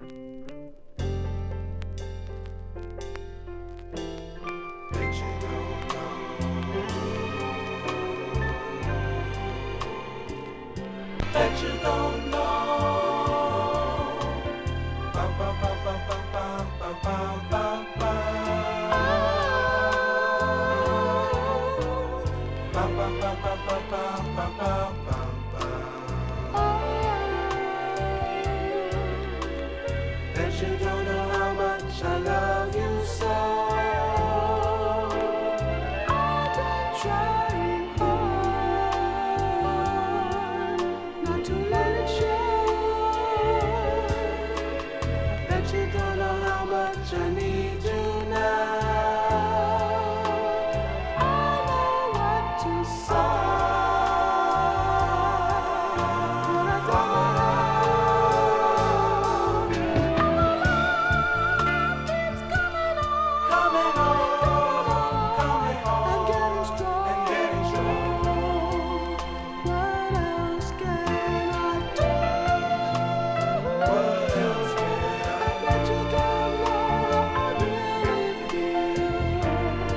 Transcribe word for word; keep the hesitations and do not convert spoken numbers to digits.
Bet you don't know. Bet you don't know. Ba ba ba ba ba ba ba ba ba ba. Ba ba ba ba ba ba ba ba ba ba. Bet you don't know.